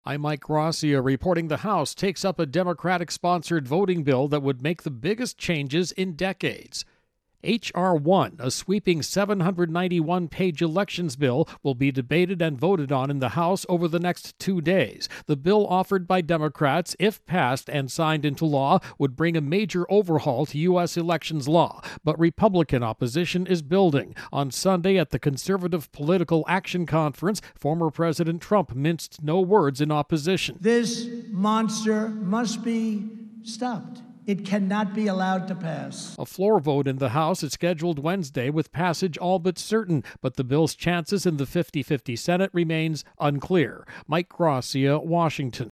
I'm Mike Gracia reporting the House takes up a Democratic-sponsored voting bill that would make the biggest changes in decades. H.R. 1, a sweeping 791-page elections bill, will be debated and voted on in the House over the next 2 days. The bill offered by Democrats, if passed and signed into law, would bring a major overhaul to U.S. elections law. But Republican opposition is building. On Sunday at the Conservative Political Action Conference, former President Trump minced no words in opposition. This monster must be stopped. It cannot be allowed to pass. A floor vote in the House is scheduled Wednesday with passage all but certain, but the bill's chances in the 50-50 Senate remains unclear. Mike Gracia, Washington.